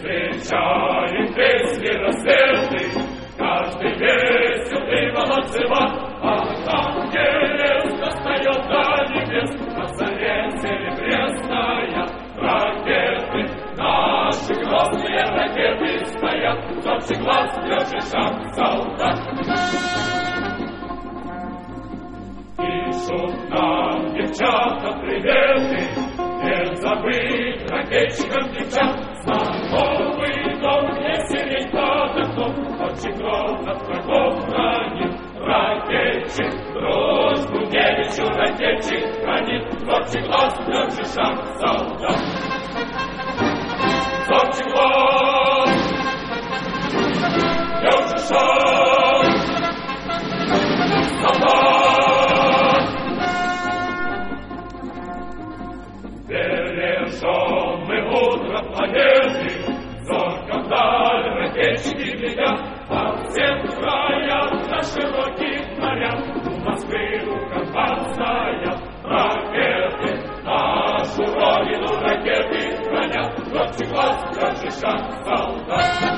встречаем песни рассветы, каждый весел и молодцеват, а ангелец достает до небес, на заре серебряная ракеты. Наши грозные ракеты стоят, зорчий глаз, лёжий шаг солдат. Пишут нам девчата приветы, не забыть ракетчикам девчат. Знакомый дом, где сирень под окном, очень грозно врагов хранит ракетчик. Дружбу девичью ракетчик хранит, зорчий глаз, лёжий шаг солдат. Зорчий глаз, лёжий шаг солдат. Бережем мы утро планеты, зорко вдаль ракетчики глядят, по всем краям на широких морях, у Москвы, у Карпат стоят ракеты. Нашу родину ракеты хранят, зорчий глаз, лёжий шаг солдат.